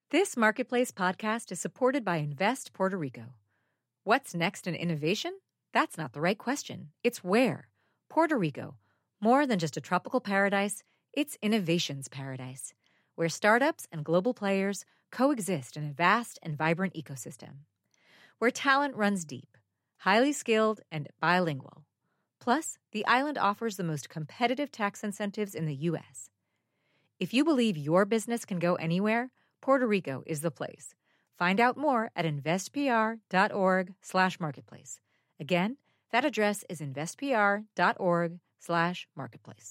This Marketplace podcast is supported by Invest Puerto Rico. What's next in innovation? That's not the right question. It's where. Puerto Rico. More than just a tropical paradise, it's innovation's paradise, where startups and global players coexist in a vast and vibrant ecosystem. Where talent runs deep, highly skilled, and bilingual. Plus, the island offers the most competitive tax incentives in the U.S. If you believe your business can go anywhere, Puerto Rico is the place. Find out more at investpr.org/marketplace. Again, that address is investpr.org/marketplace.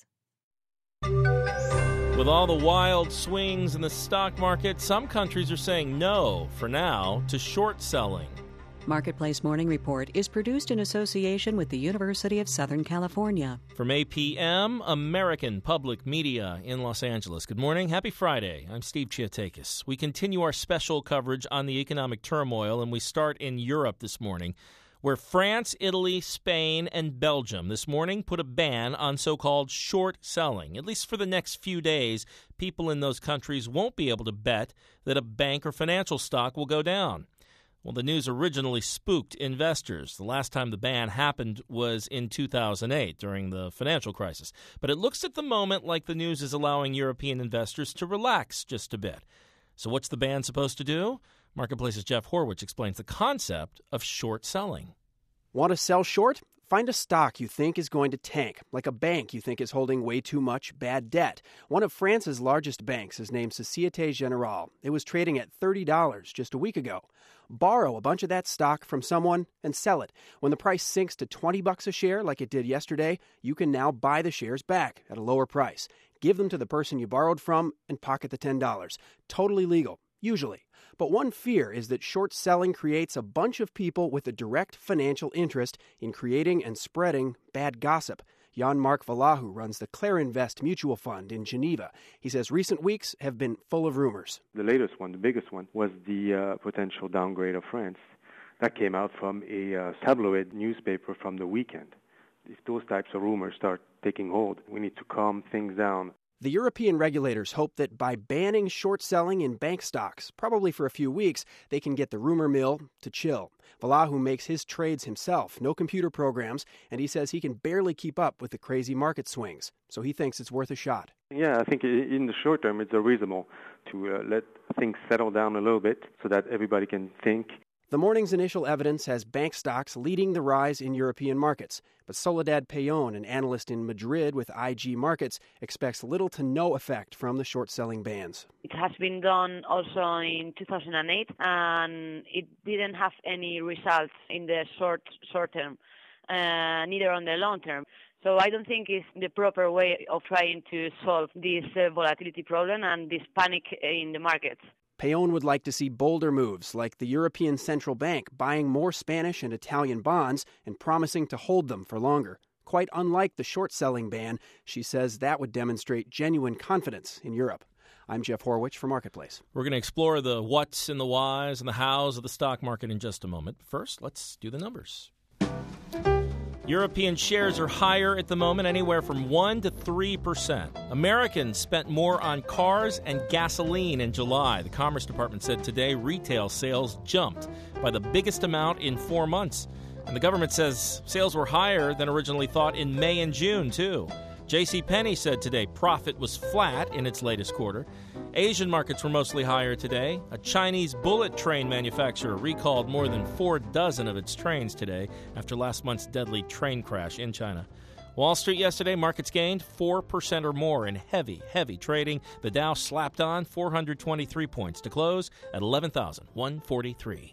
With all the wild swings in the stock market, some countries are saying no, for now, to short selling. Marketplace Morning Report is produced in association with the University of Southern California. From APM, American Public Media in Los Angeles. Good morning. Happy Friday. I'm Steve Chiatakis. We continue our special coverage on the economic turmoil, and we start in Europe this morning, where France, Italy, Spain, and Belgium this morning put a ban on so-called short selling. At least for the next few days, people in those countries won't be able to bet that a bank or financial stock will go down. Well, the news originally spooked investors. The last time the ban happened was in 2008 during the financial crisis. But it looks at the moment like the news is allowing European investors to relax just a bit. So what's the ban supposed to do? Marketplace's Jeff Horwich explains the concept of short selling. Want to sell short? Find a stock you think is going to tank, like a bank you think is holding way too much bad debt. One of France's largest banks is named Société Générale. It was trading at $30 just a week ago. Borrow a bunch of that stock from someone and sell it. When the price sinks to $20 a share like it did yesterday, you can now buy the shares back at a lower price. Give them to the person you borrowed from and pocket the $10. Totally legal. Usually. But one fear is that short selling creates a bunch of people with a direct financial interest in creating and spreading bad gossip. Jan-Marc Vallahu runs the Clarinvest Mutual Fund in Geneva. He says recent weeks have been full of rumors. The latest one, the biggest one, was the potential downgrade of France. That came out from a tabloid newspaper from the weekend. If those types of rumors start taking hold, we need to calm things down. The European regulators hope that by banning short selling in bank stocks, probably for a few weeks, they can get the rumor mill to chill. Vallahu makes his trades himself, no computer programs, and he says he can barely keep up with the crazy market swings. So he thinks it's worth a shot. Yeah, I think in the short term it's reasonable to let things settle down a little bit so that everybody can think. The morning's initial evidence has bank stocks leading the rise in European markets. But Soledad Peyon, an analyst in Madrid with IG Markets, expects little to no effect from the short-selling bans. It has been done also in 2008, and it didn't have any results in the short term, neither on the long term. So I don't think it's the proper way of trying to solve this volatility problem and this panic in the markets. Peyon would like to see bolder moves, like the European Central Bank buying more Spanish and Italian bonds and promising to hold them for longer. Quite unlike the short-selling ban, she says that would demonstrate genuine confidence in Europe. I'm Jeff Horwich for Marketplace. We're going to explore the whats and the whys and the hows of the stock market in just a moment. First, let's do the numbers. European shares are higher at the moment, anywhere from 1% to 3%. Americans spent more on cars and gasoline in July. The Commerce Department said today retail sales jumped by the biggest amount in 4 months. And the government says sales were higher than originally thought in May and June, too. JCPenney said today profit was flat in its latest quarter. Asian markets were mostly higher today. A Chinese bullet train manufacturer recalled more than 4 dozen of its trains today after last month's deadly train crash in China. Wall Street yesterday, markets gained 4% or more in heavy trading. The Dow slapped on 423 points to close at 11,143.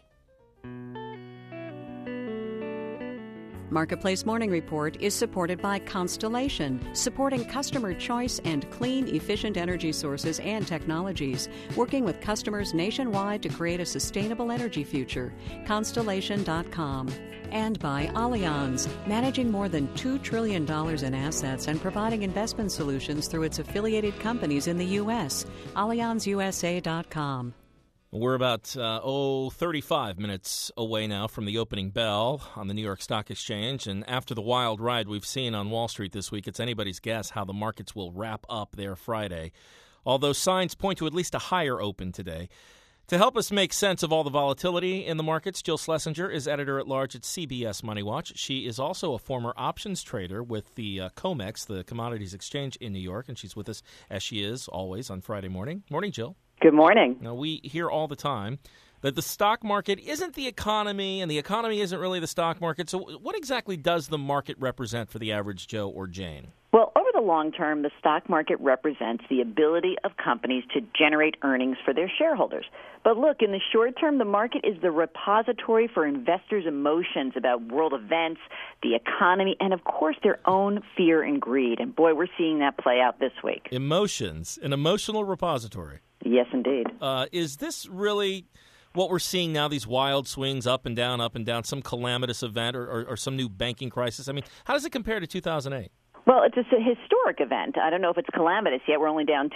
Marketplace Morning Report is supported by Constellation, supporting customer choice and clean, efficient energy sources and technologies, working with customers nationwide to create a sustainable energy future. Constellation.com. And by Allianz, managing more than $2 trillion in assets and providing investment solutions through its affiliated companies in the U.S. AllianzUSA.com. We're about 35 minutes away now from the opening bell on the New York Stock Exchange. And after the wild ride we've seen on Wall Street this week, it's anybody's guess how the markets will wrap up there Friday. Although signs point to at least a higher open today. To help us make sense of all the volatility in the markets, Jill Schlesinger is editor-at-large at CBS Money Watch. She is also a former options trader with the COMEX, the Commodities Exchange in New York, and she's with us, as she is always, on Friday morning. Morning, Jill. Good morning. Now, we hear all the time that the stock market isn't the economy, and the economy isn't really the stock market. So what exactly does the market represent for the average Joe or Jane? Well, over the long term, the stock market represents the ability of companies to generate earnings for their shareholders. But look, in the short term, the market is the repository for investors' emotions about world events, the economy, and, of course, their own fear and greed. And, boy, we're seeing that play out this week. Emotions, an emotional repository. Yes, indeed. Is this really what we're seeing now, these wild swings up and down, some calamitous event or some new banking crisis? I mean, how does it compare to 2008? Well, it's a historic event. I don't know if it's calamitous yet. We're only down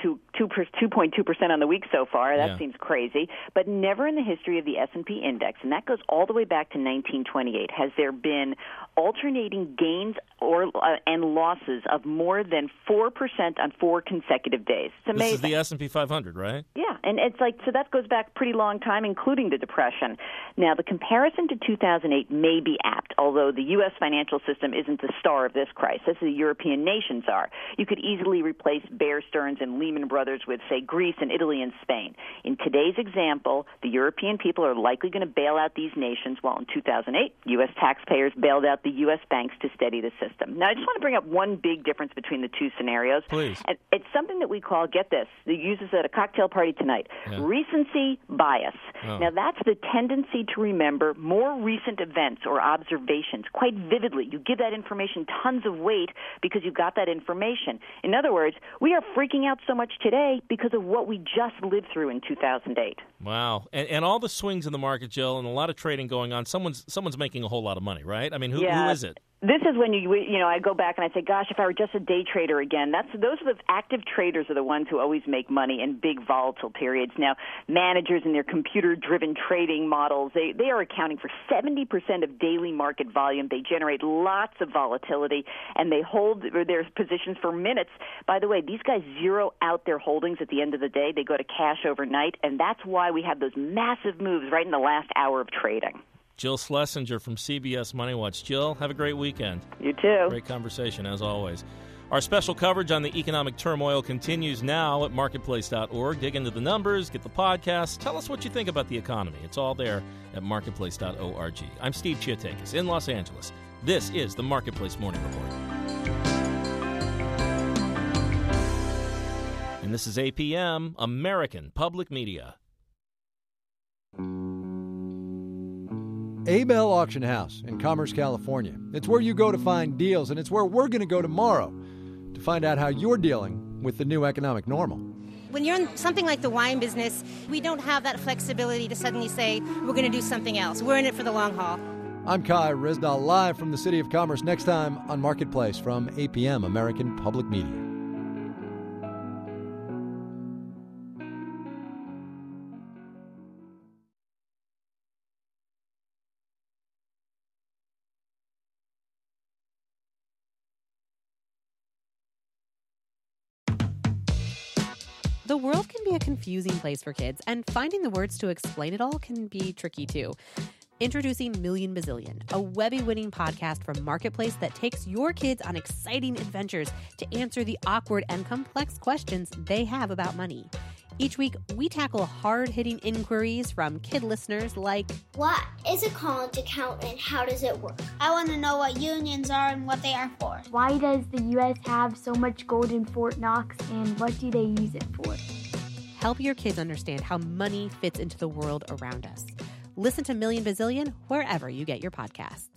2.2% on the week so far. That seems crazy. But never in the history of the S&P index, and that goes all the way back to 1928, has there been alternating gains and losses of more than 4% on 4 consecutive days. It's amazing. This is the S&P 500, right? Yeah, and it's like, so that goes back a pretty long time, including the Depression. Now, the comparison to 2008 may be apt, although the U.S. financial system isn't the star of this crisis. The European nations are. You could easily replace Bear Stearns and Lehman Brothers with, say, Greece and Italy and Spain. In today's example, the European people are likely going to bail out these nations, while in 2008, U.S. taxpayers bailed out the U.S. banks to steady the system. Now, I just want to bring up one big difference between the two scenarios. Please. And it's something that we call, get this, they use this at a cocktail party tonight, recency bias. Oh. Now, that's the tendency to remember more recent events or observations quite vividly. You give that information tons of weight because you got that information. In other words, we are freaking out so much today because of what we just lived through in 2008. Wow. And all the swings in the market, Jill, and a lot of trading going on, someone's making a whole lot of money, right? I mean, who is it? This is when I go back and I say, gosh, if I were just a day trader again. Those are the active traders are the ones who always make money in big volatile periods. Now, managers and their computer-driven trading models, they are accounting for 70% of daily market volume. They generate lots of volatility, and they hold their positions for minutes. By the way, these guys zero out their holdings at the end of the day. They go to cash overnight, and that's why we have those massive moves right in the last hour of trading. Jill Schlesinger from CBS Money Watch. Jill, have a great weekend. You too. Great conversation, as always. Our special coverage on the economic turmoil continues now at marketplace.org. Dig into the numbers, get the podcast. Tell us what you think about the economy. It's all there at marketplace.org. I'm Steve Chiatakis in Los Angeles. This is the Marketplace Morning Report. And this is APM, American Public Media. Abel Auction House in Commerce, California. It's where you go to find deals, and it's where we're going to go tomorrow to find out how you're dealing with the new economic normal. When you're in something like the wine business, we don't have that flexibility to suddenly say, we're going to do something else. We're in it for the long haul. I'm Kai Rizdal, live from the City of Commerce, next time on Marketplace from APM, American Public Media. The world can be a confusing place for kids, and finding the words to explain it all can be tricky too. Introducing Million Bazillion, a Webby-winning podcast from Marketplace that takes your kids on exciting adventures to answer the awkward and complex questions they have about money. Each week, we tackle hard-hitting inquiries from kid listeners like, what is a college account and how does it work? I want to know what unions are and what they are for. Why does the U.S. have so much gold in Fort Knox, and what do they use it for? Help your kids understand how money fits into the world around us. Listen to Million Bazillion wherever you get your podcasts.